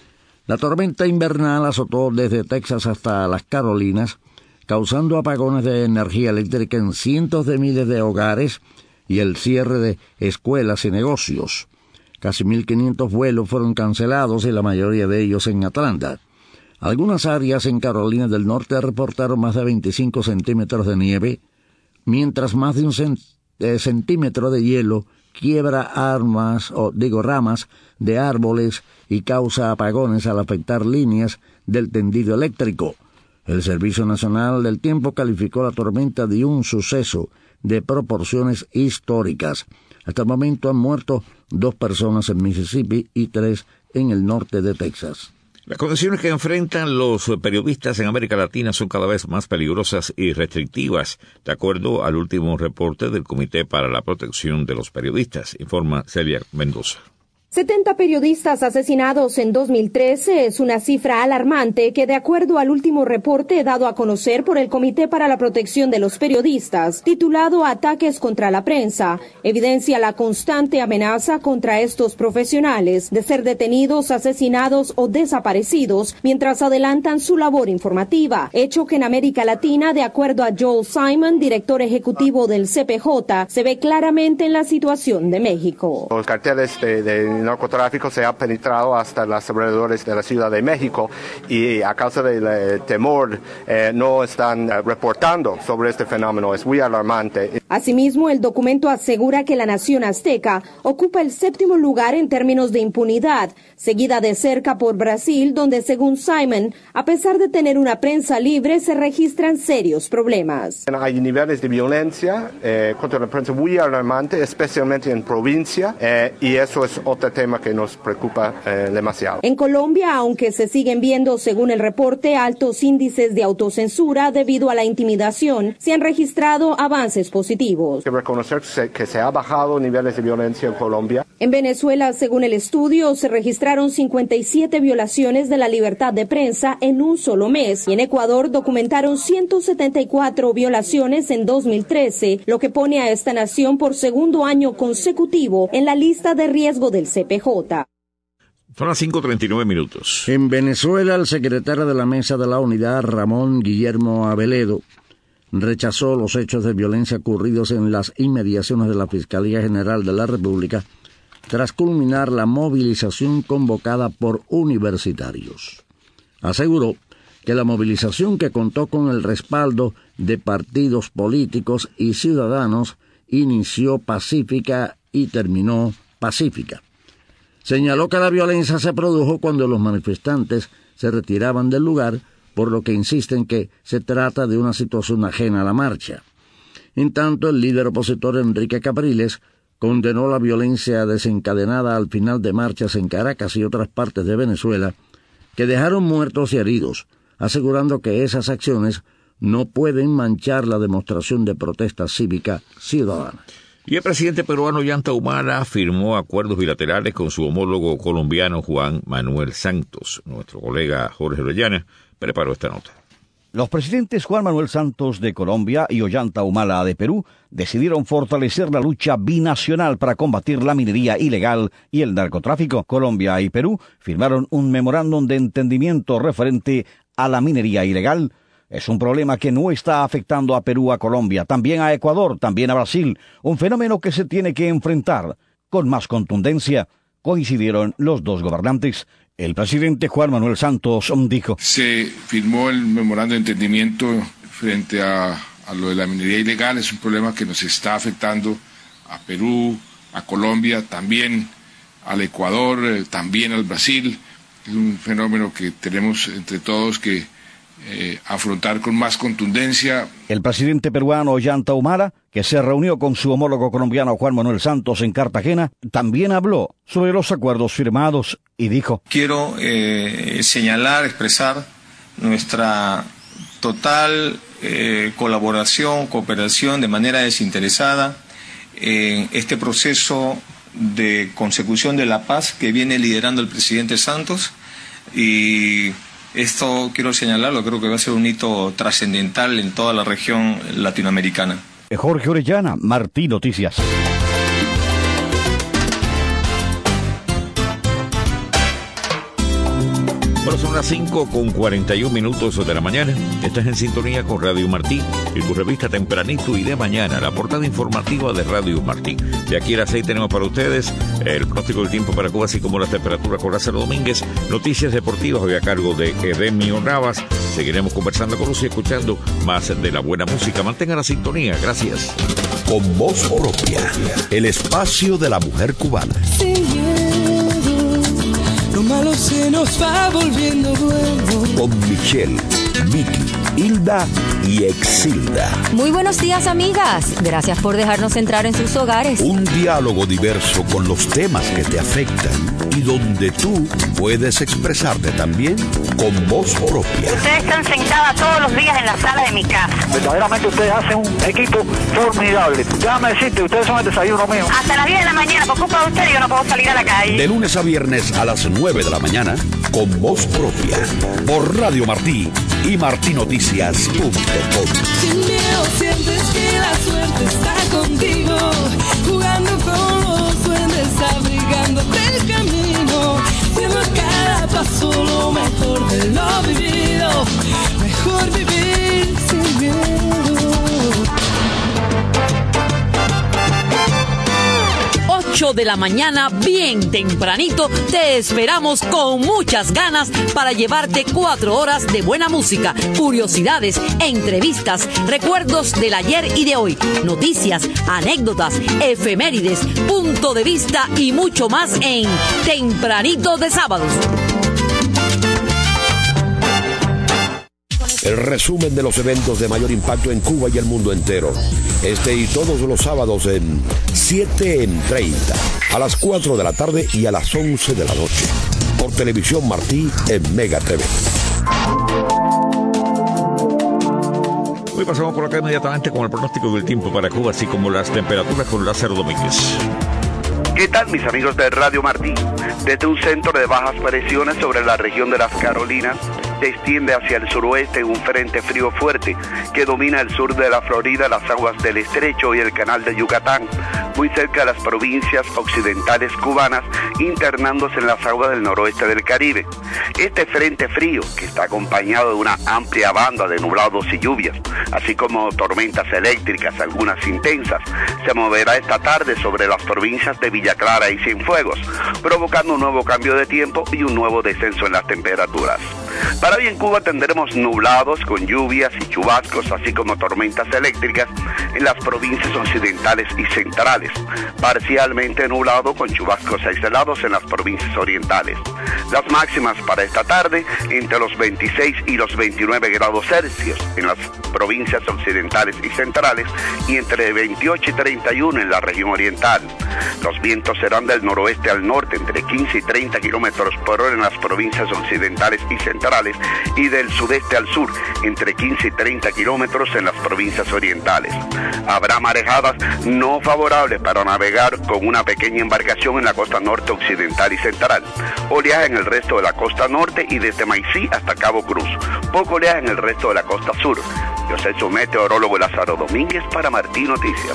Speaker 5: La tormenta invernal azotó desde Texas hasta las Carolinas, causando apagones de energía eléctrica en cientos de miles de hogares y el cierre de escuelas y negocios. Casi mil quinientos vuelos fueron cancelados y la mayoría de ellos en Atlanta. Algunas áreas en Carolina del Norte reportaron más de veinticinco centímetros de nieve, mientras más de un cent eh, centímetro de hielo quiebra armas, o digo ramas, de árboles y causa apagones al afectar líneas del tendido eléctrico. El Servicio Nacional del Tiempo calificó la tormenta de un suceso de proporciones históricas. Hasta el momento han muerto dos personas en Mississippi y tres en el norte de Texas.
Speaker 1: Las condiciones que enfrentan los periodistas en América Latina son cada vez más peligrosas y restrictivas, de acuerdo al último reporte del Comité para la Protección de los Periodistas, informa Celia Mendoza.
Speaker 24: setenta periodistas asesinados en dos mil trece es una cifra alarmante que, de acuerdo al último reporte dado a conocer por el Comité para la Protección de los Periodistas, titulado Ataques contra la Prensa, evidencia la constante amenaza contra estos profesionales de ser detenidos, asesinados o desaparecidos mientras adelantan su labor informativa, hecho que en América Latina, de acuerdo a Joel Simon, director ejecutivo del C P J, se ve claramente en la situación de México.
Speaker 25: Los carteles de, de narcotráfico se ha penetrado hasta los alrededores de la Ciudad de México y a causa del eh, temor eh, no están eh, reportando sobre este fenómeno. Es muy alarmante.
Speaker 24: Asimismo, el documento asegura que la nación azteca ocupa el séptimo lugar en términos de impunidad, seguida de cerca por Brasil, donde según Simon, a pesar de tener una prensa libre, se registran serios problemas.
Speaker 25: Hay niveles de violencia eh, contra la prensa muy alarmantes, especialmente en provincia, eh, y eso es otro tema que nos preocupa eh, demasiado.
Speaker 24: En Colombia, aunque se siguen viendo, según el reporte, altos índices de autocensura debido a la intimidación, se han registrado avances positivos.
Speaker 25: Hay que reconocer que se ha bajado niveles de violencia en Colombia.
Speaker 24: En Venezuela, según el estudio, se registraron cincuenta y siete violaciones de la libertad de prensa en un solo mes. Y en Ecuador documentaron ciento setenta y cuatro violaciones en dos mil trece, lo que pone a esta nación por segundo año consecutivo en la lista de riesgo del C P J.
Speaker 1: Son las cinco treinta y nueve minutos.
Speaker 5: En Venezuela, el secretario de la Mesa de la Unidad, Ramón Guillermo Aveledo, rechazó los hechos de violencia ocurridos en las inmediaciones de la Fiscalía General de la República tras culminar la movilización convocada por universitarios. Aseguró que la movilización, que contó con el respaldo de partidos políticos y ciudadanos, inició pacífica y terminó pacífica. Señaló que la violencia se produjo cuando los manifestantes se retiraban del lugar, por lo que insisten que se trata de una situación ajena a la marcha. En tanto, el líder opositor Enrique Capriles condenó la violencia desencadenada al final de marchas en Caracas y otras partes de Venezuela, que dejaron muertos y heridos, asegurando que esas acciones no pueden manchar la demostración de protesta cívica ciudadana.
Speaker 1: Y el presidente peruano Ollanta Humala firmó acuerdos bilaterales con su homólogo colombiano Juan Manuel Santos. Nuestro colega Jorge Orellana preparó esta nota.
Speaker 6: Los presidentes Juan Manuel Santos de Colombia y Ollanta Humala de Perú decidieron fortalecer la lucha binacional para combatir la minería ilegal y el narcotráfico. Colombia y Perú firmaron un memorándum de entendimiento referente a la minería ilegal. Es un problema que no está afectando a Perú, a Colombia, también a Ecuador, también a Brasil, un fenómeno que se tiene que enfrentar con más contundencia, coincidieron los dos gobernantes. El presidente Juan Manuel Santos dijo:
Speaker 8: se firmó el memorándum de entendimiento frente a, a lo de la minería ilegal. Es un problema que nos está afectando a Perú, a Colombia, también al Ecuador, eh, también al Brasil. Es un fenómeno que tenemos entre todos que Eh, afrontar con más contundencia.
Speaker 6: El presidente peruano Ollanta Humala, que se reunió con su homólogo colombiano Juan Manuel Santos en Cartagena, también habló sobre los acuerdos firmados y dijo:
Speaker 9: quiero eh, señalar, expresar nuestra total eh, colaboración, cooperación de manera desinteresada en este proceso de consecución de la paz que viene liderando el presidente Santos, y esto quiero señalarlo, creo que va a ser un hito trascendental en toda la región latinoamericana.
Speaker 6: Jorge Orellana, Martí Noticias.
Speaker 1: Bueno, son las cinco con cuarenta y un minutos de la mañana. Estás en sintonía con Radio Martí y tu revista Tempranito y de Mañana, la portada informativa de Radio Martí. De aquí a las seis tenemos para ustedes el pronóstico del tiempo para Cuba, así como las temperaturas con Lázaro Domínguez, noticias deportivas hoy a cargo de Edemio Navas. Seguiremos conversando con Lucy y escuchando más de la buena música. Mantengan la sintonía. Gracias.
Speaker 2: Con voz propia, el espacio de la mujer cubana.
Speaker 10: Lo malo se nos va volviendo bueno.
Speaker 2: Con Michelle, Vicky, Hilda y Exilda.
Speaker 11: Muy buenos días, amigas. Gracias por dejarnos entrar en sus hogares.
Speaker 2: Un diálogo diverso con los temas que te afectan y donde tú puedes expresarte también con voz propia.
Speaker 26: Ustedes están sentadas todos los días en la sala de mi casa.
Speaker 27: Verdaderamente ustedes hacen un equipo formidable. Déjame decirte, ustedes son el desayuno mío.
Speaker 26: Hasta las diez de la mañana, por culpa de ustedes yo no puedo salir a la calle.
Speaker 2: De lunes a viernes a las nueve de la mañana, con voz propia, por Radio Martí y martí noticias punto com.
Speaker 10: Sin miedo sientes que la suerte está contigo, jugando con los duendes, abrigándote el camino, siendo cada paso lo mejor de lo vivido, mejor vivir sin miedo.
Speaker 3: ocho de la mañana, bien tempranito, te esperamos con muchas ganas para llevarte cuatro horas de buena música, curiosidades, entrevistas, recuerdos del ayer y de hoy, noticias, anécdotas, efemérides, punto de vista y mucho más en Tempranito de Sábados.
Speaker 7: El resumen de los eventos de mayor impacto en Cuba y el mundo entero. Este y todos los sábados en siete en treinta, a las cuatro de la tarde y a las once de la noche. Por Televisión Martí en Mega T V.
Speaker 1: Hoy pasamos por acá inmediatamente con el pronóstico del tiempo para Cuba, así como las temperaturas con Lázaro Domínguez.
Speaker 12: ¿Qué tal, mis amigos de Radio Martí? Desde un centro de bajas presiones sobre la región de las Carolinas, se extiende hacia el suroeste un frente frío fuerte que domina el sur de la Florida, las aguas del Estrecho y el canal de Yucatán, muy cerca de las provincias occidentales cubanas, internándose en las aguas del noroeste del Caribe. Este frente frío, que está acompañado de una amplia banda de nublados y lluvias, así como tormentas eléctricas, algunas intensas, se moverá esta tarde sobre las provincias de Villa Clara y Cienfuegos, provocando un nuevo cambio de tiempo y un nuevo descenso en las temperaturas. Para hoy en Cuba tendremos nublados con lluvias y chubascos, así como tormentas eléctricas en las provincias occidentales y centrales, parcialmente nublado con chubascos aislados en las provincias orientales. Las máximas para esta tarde entre los veintiséis y los veintinueve grados Celsius en las provincias occidentales y centrales y entre veintiocho y treinta y uno en la región oriental. Los vientos serán del noroeste al norte entre quince y treinta kilómetros por hora en las provincias occidentales y centrales y del sudeste al sur entre quince y treinta kilómetros en las provincias orientales. Habrá marejadas no favorables para navegar con una pequeña embarcación en la costa norte occidental y central. Oleaje en el resto de la costa norte y desde Maicí hasta Cabo Cruz. Poco oleaje en el resto de la costa sur. Yo soy su meteorólogo Lázaro Domínguez para Martí Noticias.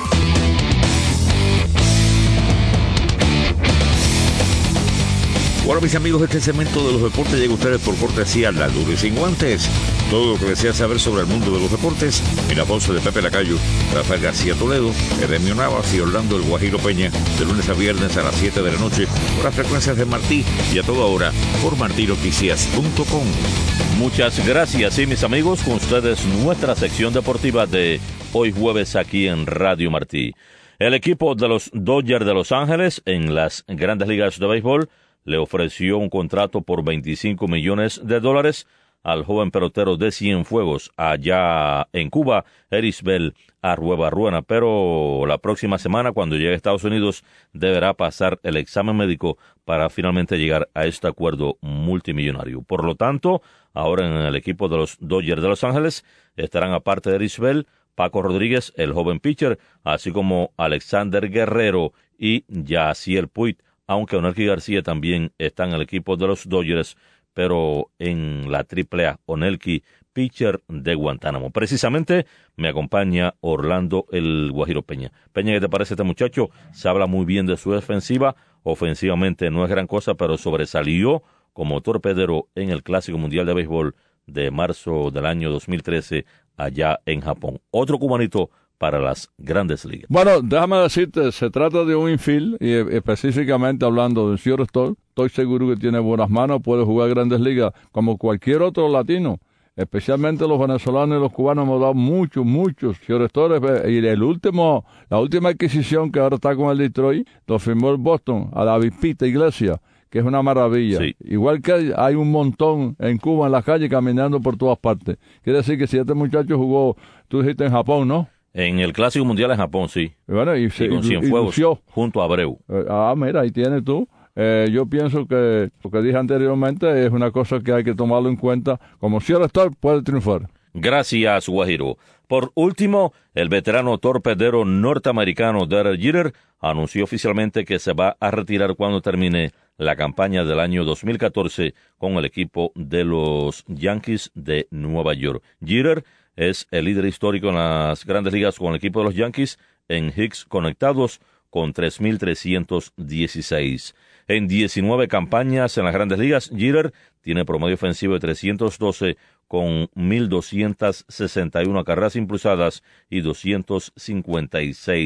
Speaker 1: Bueno, mis amigos, este segmento de los deportes llega a ustedes por cortesía La Dura y Sin Guantes. Todo lo que desea saber sobre el mundo de los deportes en la voz de Pepe Lacayo, Rafael García Toledo, Eremio Navas y Orlando El Guajiro Peña, de lunes a viernes a las siete de la noche por las frecuencias de Martí y a toda hora por martí noticias punto com.
Speaker 18: Muchas gracias, y mis amigos, con ustedes nuestra sección deportiva de hoy jueves aquí en Radio Martí. El equipo de los Dodgers de Los Ángeles en las Grandes Ligas de Béisbol le ofreció un contrato por veinticinco millones de dólares al joven pelotero de Cienfuegos allá en Cuba, Erisbel Arruebarruena, pero la próxima semana, cuando llegue a Estados Unidos, deberá pasar el examen médico para finalmente llegar a este acuerdo multimillonario. Por lo tanto, ahora en el equipo de los Dodgers de Los Ángeles estarán, aparte de Erisbel, Paco Rodríguez, el joven pitcher, así como Alexander Guerrero y Yaciel Puig, aunque Onelki García también está en el equipo de los Dodgers, pero en la triple A, Onelki, pitcher de Guantánamo. Precisamente me acompaña Orlando El Guajiro Peña. Peña, ¿qué te parece este muchacho? Se habla muy bien de su defensiva, ofensivamente no es gran cosa, pero sobresalió como torpedero en el Clásico Mundial de Béisbol de marzo del año dos mil trece allá en Japón. Otro cubanito para las Grandes Ligas.
Speaker 13: Bueno, déjame decirte, se trata de un infield, y específicamente hablando de shortstop, estoy seguro que tiene buenas manos, puede jugar Grandes Ligas como cualquier otro latino, especialmente los venezolanos y los cubanos hemos dado muchos, muchos shortstops, y el último, la última adquisición que ahora está con el Detroit, lo firmó el Boston, a David Pita Iglesias, que es una maravilla. Sí. Igual que hay un montón en Cuba, en la calle, caminando por todas partes. Quiere decir que si este muchacho jugó, tú dijiste en Japón, ¿no?
Speaker 18: En el Clásico Mundial en Japón, sí.
Speaker 13: Y bueno, y,
Speaker 18: y con Cienfuegos, junto a Abreu.
Speaker 13: Eh, ah, mira, ahí tienes tú. Eh, yo pienso que lo que dije anteriormente es una cosa que hay que tomarlo en cuenta. Como shortstop puede triunfar.
Speaker 18: Gracias, Guajiro. Por último, el veterano torpedero norteamericano Derek Jeter anunció oficialmente que se va a retirar cuando termine la campaña del año dos mil catorce con el equipo de los Yankees de Nueva York. Jeter es el líder histórico en las Grandes Ligas con el equipo de los Yankees en hits conectados con tres mil trescientos dieciséis. En diecinueve campañas en las Grandes Ligas, Jeter tiene promedio ofensivo de trescientos doce con mil doscientas sesenta y una carreras impulsadas y doscientos cincuenta y seis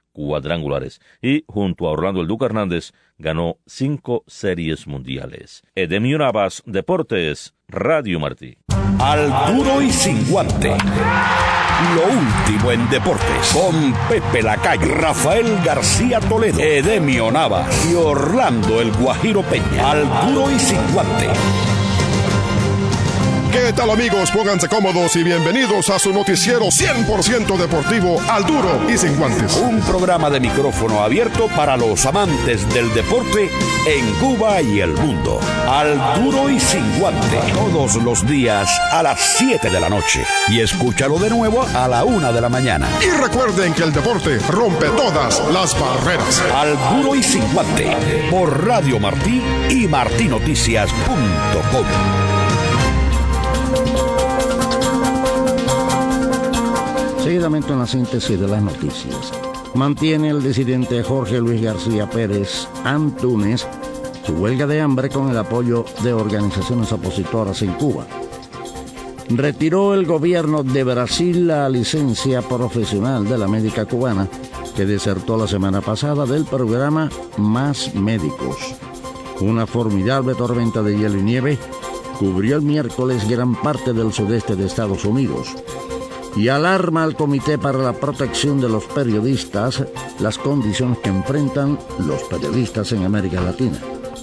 Speaker 4: cuadrangulares y, junto a Orlando El Duque Hernández, ganó cinco series mundiales. Edemio Navas, Deportes, Radio Martí.
Speaker 2: Al duro y sin guante. Lo último en deportes, con Pepe Lacayo, Rafael García Toledo, Edemio Navas y Orlando El Guajiro Peña. Al duro y sin guante.
Speaker 14: ¿Qué tal, amigos? Pónganse cómodos y bienvenidos a su noticiero cien por ciento deportivo, Al Duro y Sin Guantes.
Speaker 2: Un programa de micrófono abierto para los amantes del deporte en Cuba y el mundo. Al Duro y Sin Guante, todos los días a las siete de la noche. Y escúchalo de nuevo a la una de la mañana.
Speaker 14: Y recuerden que el deporte rompe todas las barreras.
Speaker 2: Al Duro y Sin Guante, por Radio Martí y martinoticias punto com.
Speaker 5: Seguidamente en la síntesis de las noticias. Mantiene el disidente Jorge Luis García Pérez Antúnez su huelga de hambre con el apoyo de organizaciones opositoras en Cuba. Retiró el gobierno de Brasil la licencia profesional de la médica cubana que desertó la semana pasada del programa Más Médicos. Una formidable tormenta de hielo y nieve cubrió el miércoles gran parte del sudeste de Estados Unidos. Y alarma al Comité para la Protección de los Periodistas las condiciones que enfrentan los periodistas en América Latina.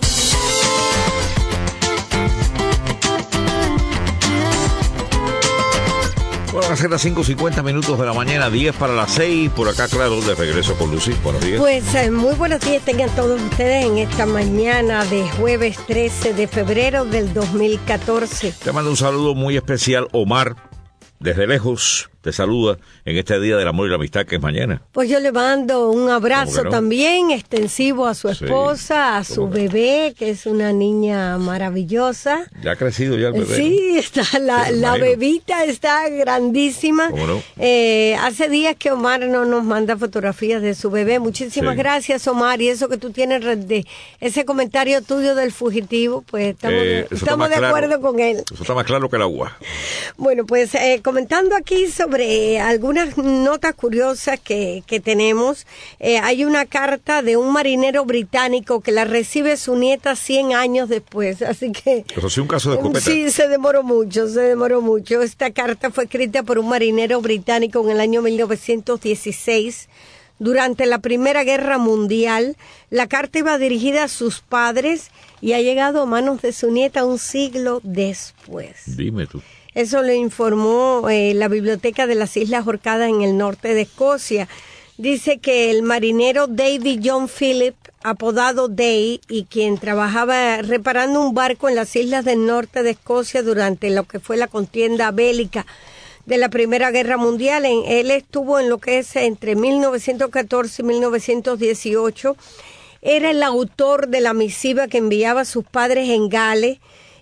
Speaker 1: Bueno, van a ser las cinco cincuenta minutos de la mañana, diez para las seis, por acá, claro, de regreso con Lucy. Buenos días.
Speaker 15: Pues eh, muy buenos días tengan todos ustedes en esta mañana de jueves trece de febrero del dos mil catorce.
Speaker 1: Te mando un saludo muy especial, Omar. Desde lejos te saluda en este Día del Amor y la Amistad que es mañana.
Speaker 15: Pues yo le mando un abrazo
Speaker 1: no?
Speaker 15: también extensivo a su esposa, sí, a su bebé, que es una niña maravillosa.
Speaker 1: Ya ha crecido ya el bebé.
Speaker 15: Sí, ¿no? está la, sí, la bebita está grandísima.
Speaker 1: ¿Cómo no?
Speaker 15: Eh, hace días que Omar no nos manda fotografías de su bebé. Muchísimas sí. gracias, Omar. Y eso que tú tienes de ese comentario tuyo del fugitivo, pues estamos, eh, estamos de claro, acuerdo con él.
Speaker 1: Eso está más claro que el agua.
Speaker 15: Bueno, pues eh, comentando aquí sobre algunas notas curiosas que, que tenemos, eh, hay una carta de un marinero británico que la recibe su nieta cien años después, así que...
Speaker 1: Eso sí, un caso de escopeta.
Speaker 15: Sí, se demoró mucho, se demoró mucho. Esta carta fue escrita por un marinero británico en el año mil novecientos dieciséis, durante la Primera Guerra Mundial. La carta iba dirigida a sus padres y ha llegado a manos de su nieta un siglo después.
Speaker 1: Dime tú.
Speaker 15: Eso lo informó eh, la Biblioteca de las Islas Orcadas en el norte de Escocia. Dice que el marinero David John Phillip, apodado Day, y quien trabajaba reparando un barco en las islas del norte de Escocia durante lo que fue la contienda bélica de la Primera Guerra Mundial. En, él estuvo en lo que es entre mil novecientos catorce y mil novecientos dieciocho. Era el autor de la misiva que enviaba a sus padres en Gales.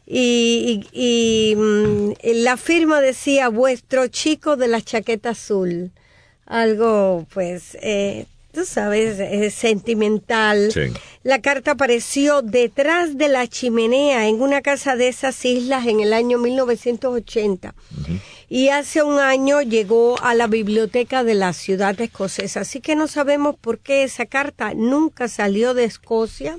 Speaker 15: Y, y, y mm, la firma decía vuestro chico de la chaqueta azul, algo pues eh, tú sabes, eh, sentimental. Sí. La carta apareció detrás de la chimenea en una casa de esas islas en el año mil novecientos ochenta. Uh-huh. Y hace un año llegó a la biblioteca de la ciudad escocesa, así que no sabemos por qué esa carta nunca salió de Escocia.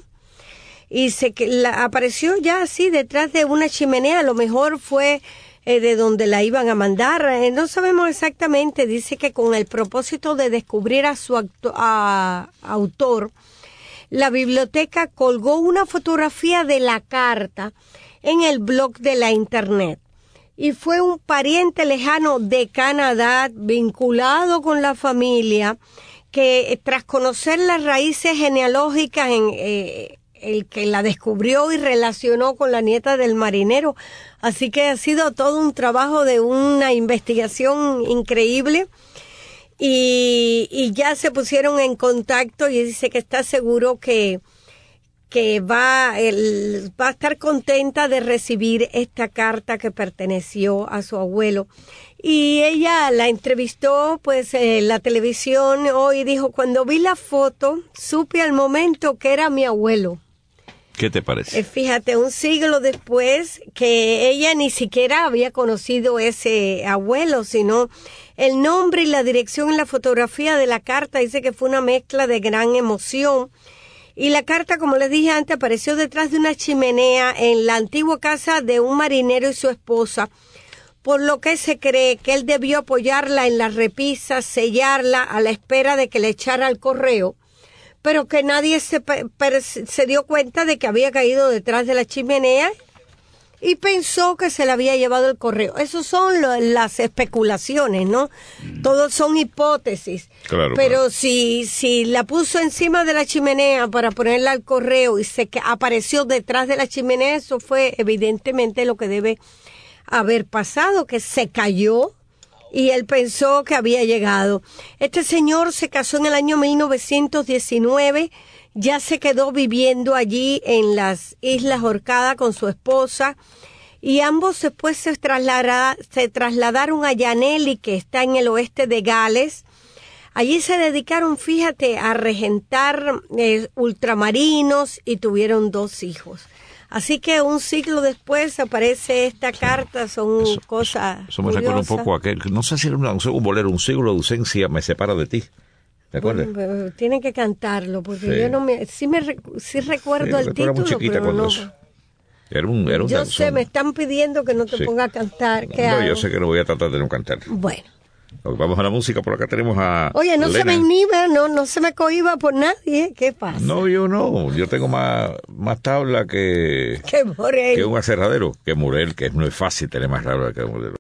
Speaker 15: Y se que la, apareció ya así detrás de una chimenea, a lo mejor fue eh, de donde la iban a mandar, eh, no sabemos exactamente. Dice que con el propósito de descubrir a su acto, a, autor, la biblioteca colgó una fotografía de la carta en el blog de la internet. Y fue un pariente lejano de Canadá, vinculado con la familia, que tras conocer las raíces genealógicas en... Eh, el que la descubrió y relacionó con la nieta del marinero. Así que ha sido todo un trabajo de una investigación increíble. Y, y ya se pusieron en contacto y dice que está seguro que, que va, el, va a estar contenta de recibir esta carta que perteneció a su abuelo. Y ella la entrevistó pues en la televisión hoy y dijo, cuando vi la foto, supe al momento que era mi abuelo.
Speaker 1: ¿Qué te parece?
Speaker 15: Eh, fíjate, un siglo después que ella ni siquiera había conocido ese abuelo, sino el nombre y la dirección en la fotografía de la carta dice que fue una mezcla de gran emoción. Y la carta, como les dije antes, apareció detrás de una chimenea en la antigua casa de un marinero y su esposa, por lo que se cree que él debió apoyarla en la repisa, sellarla a la espera de que le echara al correo, pero que nadie se, se dio cuenta de que había caído detrás de la chimenea y pensó que se le había llevado el correo. Esas son lo, las especulaciones, ¿no? Todos son hipótesis.
Speaker 1: Claro,
Speaker 15: pero
Speaker 1: claro.
Speaker 15: si si la puso encima de la chimenea para ponerla al correo y se que apareció detrás de la chimenea, eso fue evidentemente lo que debe haber pasado, que se cayó y él pensó que había llegado. Este señor se casó en el año mil novecientos diecinueve, ya se quedó viviendo allí en las Islas Orcadas con su esposa y ambos después se, traslada, se trasladaron a Llanelli, que está en el oeste de Gales. Allí se dedicaron, fíjate, a regentar eh, ultramarinos y tuvieron dos hijos. Así que un siglo después aparece esta carta, son eso, cosas
Speaker 1: Eso me recuerda un poco a aquel, no sé si era un, un bolero, un siglo de ausencia me separa de ti. ¿Te acuerdas?
Speaker 15: Bueno, tienen que cantarlo, porque
Speaker 1: sí.
Speaker 15: yo no me... Sí, me, sí recuerdo sí, el título, pero no...
Speaker 1: Era un, era un
Speaker 15: yo
Speaker 1: danzón.
Speaker 15: sé, me están pidiendo que no te
Speaker 1: sí.
Speaker 15: ponga a cantar. ¿Qué
Speaker 1: no,
Speaker 15: hago?
Speaker 1: yo sé que no voy a tratar de no cantar.
Speaker 15: Bueno.
Speaker 1: Vamos a la música, por acá tenemos a
Speaker 15: Oye, no
Speaker 1: Lena.
Speaker 15: se me inhiba, no, no se me cohiba por nadie, ¿qué pasa?
Speaker 1: No, yo no, yo tengo más, más tabla que...
Speaker 15: Que Morel.
Speaker 1: Que un aserradero, que Morel, que no es fácil tener más tabla que Morel.